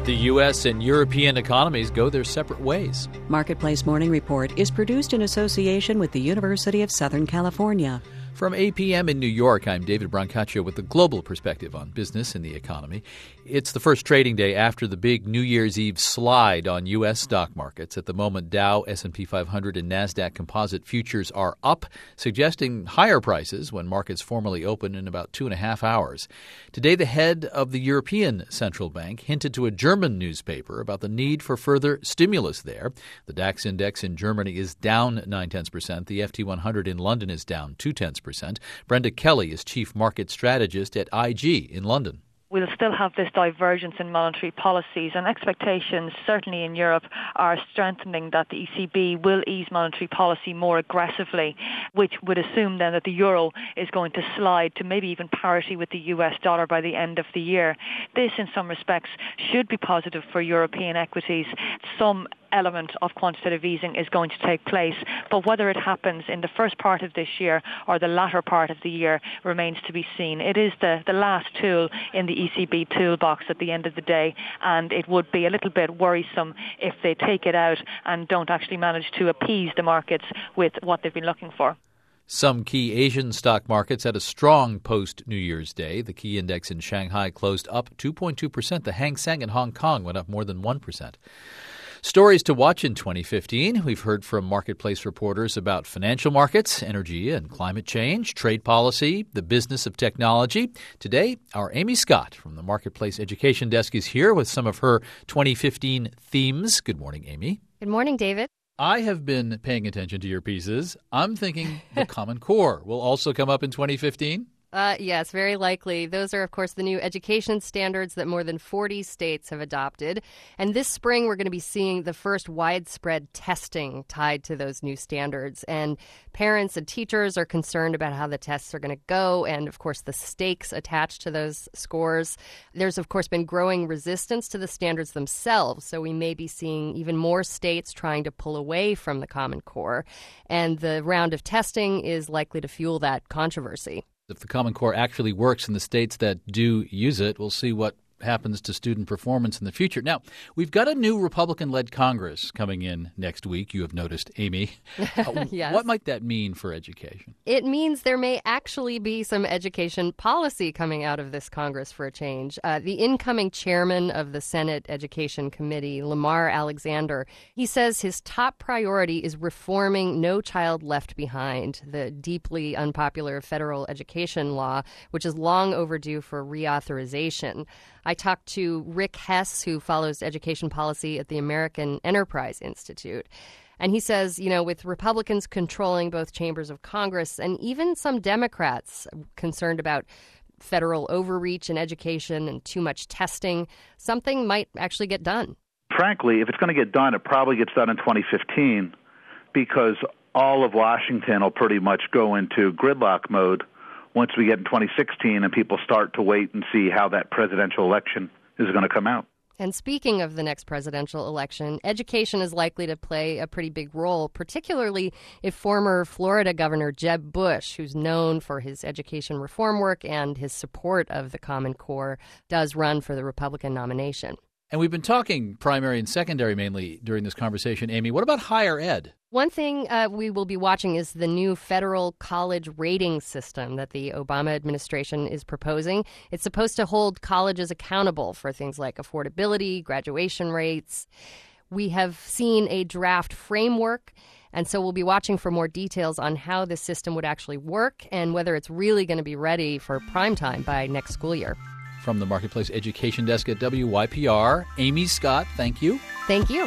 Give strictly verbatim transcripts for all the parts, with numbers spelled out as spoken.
The U S and European economies go their separate ways. Marketplace Morning Report is produced in association with the University of Southern California. From eight p.m. in New York, I'm David Brancaccio with the global perspective on business and the economy. It's the first trading day after the big New Year's Eve slide on U S stock markets. At the moment, Dow, S and P five hundred, and NASDAQ composite futures are up, suggesting higher prices when markets formally open in about two and a half hours. Today, the head of the European Central Bank hinted to a German newspaper about the need for further stimulus there. The DAX index in Germany is down nine tenths percent. The F T one hundred in London is down two tenths percent. Brenda Kelly is chief market strategist at I G in London. We'll still have this divergence in monetary policies, and expectations, certainly in Europe, are strengthening that the E C B will ease monetary policy more aggressively, which would assume then that the euro is going to slide to maybe even parity with the U S dollar by the end of the year. This, in some respects, should be positive for European equities. Some element of quantitative easing is going to take place, but whether it happens in the first part of this year or the latter part of the year remains to be seen. It is the, the last tool in the E C B toolbox at the end of the day, and it would be a little bit worrisome if they take it out and don't actually manage to appease the markets with what they've been looking for. Some key Asian stock markets had a strong post-New Year's Day. The key index in Shanghai closed up two point two percent. The Hang Seng in Hong Kong went up more than one percent. Stories to watch in twenty fifteen. We've heard from marketplace reporters about financial markets, energy and climate change, trade policy, the business of technology. Today, our Amy Scott from the Marketplace Education Desk is here with some of her twenty fifteen themes. Good morning, Amy. Good morning, David. I have been paying attention to your pieces. I'm thinking the Common Core will also come up in twenty fifteen. Uh, yes, very likely. Those are, of course, the new education standards that more than forty states have adopted. And this spring, we're going to be seeing the first widespread testing tied to those new standards. And parents and teachers are concerned about how the tests are going to go and, of course, the stakes attached to those scores. There's, of course, been growing resistance to the standards themselves. So we may be seeing even more states trying to pull away from the Common Core. And the round of testing is likely to fuel that controversy. If the Common Core actually works in the states that do use it, we'll see what happens to student performance in the future. Now, we've got a new Republican-led Congress coming in next week, you have noticed, Amy. Uh, yes. What might that mean for education? It means there may actually be some education policy coming out of this Congress for a change. Uh, the incoming chairman of the Senate Education Committee, Lamar Alexander, he says his top priority is reforming No Child Left Behind, the deeply unpopular federal education law, which is long overdue for reauthorization. I talked to Rick Hess, who follows education policy at the American Enterprise Institute. And he says, you know, with Republicans controlling both chambers of Congress and even some Democrats concerned about federal overreach in education and too much testing, something might actually get done. Frankly, if it's going to get done, it probably gets done in twenty fifteen because all of Washington will pretty much go into gridlock mode once we get in twenty sixteen and people start to wait and see how that presidential election is going to come out. And speaking of the next presidential election, education is likely to play a pretty big role, particularly if former Florida Governor Jeb Bush, who's known for his education reform work and his support of the Common Core, does run for the Republican nomination. And we've been talking primary and secondary mainly during this conversation, Amy. What about higher ed? One thing uh, we will be watching is the new federal college rating system that the Obama administration is proposing. It's supposed to hold colleges accountable for things like affordability, graduation rates. We have seen a draft framework, and so we'll be watching for more details on how this system would actually work and whether it's really going to be ready for prime time by next school year. From the Marketplace Education Desk at W Y P R, Amy Scott, thank you. Thank you.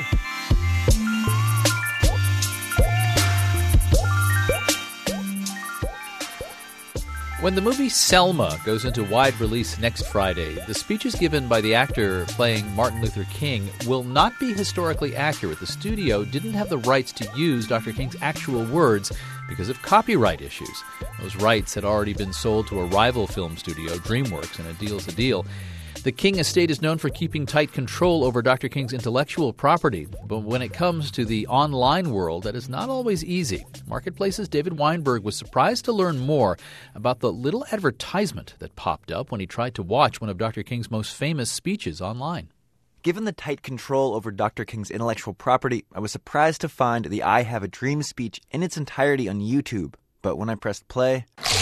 When the movie Selma goes into wide release next Friday, the speeches given by the actor playing Martin Luther King will not be historically accurate. The studio didn't have the rights to use Doctor King's actual words because of copyright issues. Those rights had already been sold to a rival film studio, DreamWorks, and a deal's a deal. The King estate is known for keeping tight control over Doctor King's intellectual property, but when it comes to the online world, that is not always easy. Marketplace's David Weinberg was surprised to learn more about the little advertisement that popped up when he tried to watch one of Doctor King's most famous speeches online. Given the tight control over Doctor King's intellectual property, I was surprised to find the I Have a Dream speech in its entirety on YouTube. But when I pressed play...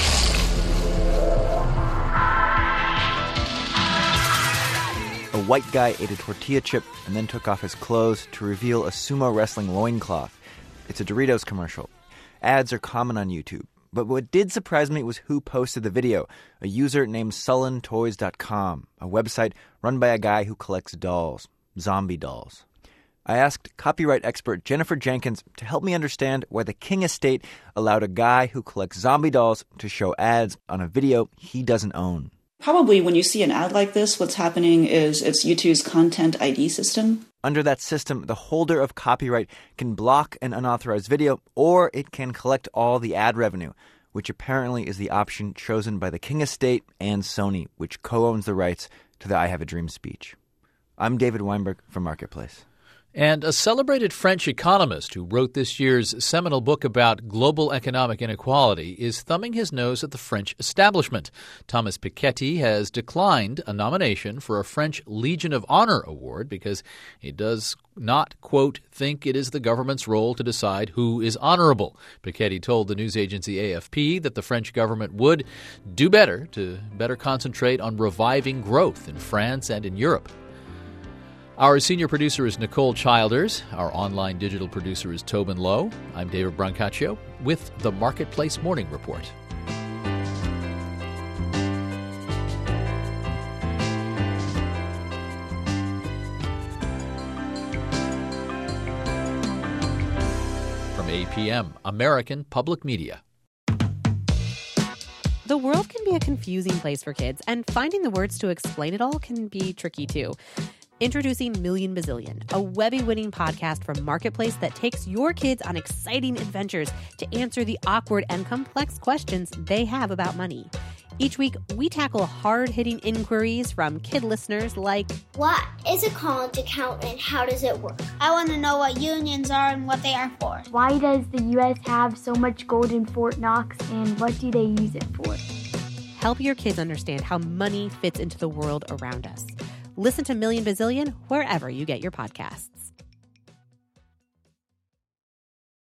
a white guy ate a tortilla chip and then took off his clothes to reveal a sumo wrestling loincloth. It's a Doritos commercial. Ads are common on YouTube. But what did surprise me was who posted the video, a user named Sullen Toys dot com, a website run by a guy who collects dolls, zombie dolls. I asked copyright expert Jennifer Jenkins to help me understand why the King estate allowed a guy who collects zombie dolls to show ads on a video he doesn't own. Probably when you see an ad like this, what's happening is it's YouTube's content I D system. Under that system, the holder of copyright can block an unauthorized video, or it can collect all the ad revenue, which apparently is the option chosen by the King estate and Sony, which co-owns the rights to the I Have a Dream speech. I'm David Weinberg from Marketplace. And a celebrated French economist who wrote this year's seminal book about global economic inequality is thumbing his nose at the French establishment. Thomas Piketty has declined a nomination for a French Legion of Honor award because he does not, quote, think it is the government's role to decide who is honorable. Piketty told the news agency A F P that the French government would do better to better concentrate on reviving growth in France and in Europe. Our senior producer is Nicole Childers. Our online digital producer is Tobin Lowe. I'm David Brancaccio with the Marketplace Morning Report. From A P M, American Public Media. The world can be a confusing place for kids, and finding the words to explain it all can be tricky too. Introducing Million Bazillion, a Webby-winning podcast from Marketplace that takes your kids on exciting adventures to answer the awkward and complex questions they have about money. Each week, we tackle hard-hitting inquiries from kid listeners like, what is a college account and how does it work? I want to know what unions are and what they are for. Why does the U S have so much gold in Fort Knox and what do they use it for? Help your kids understand how money fits into the world around us. Listen to Million Bazillion wherever you get your podcasts.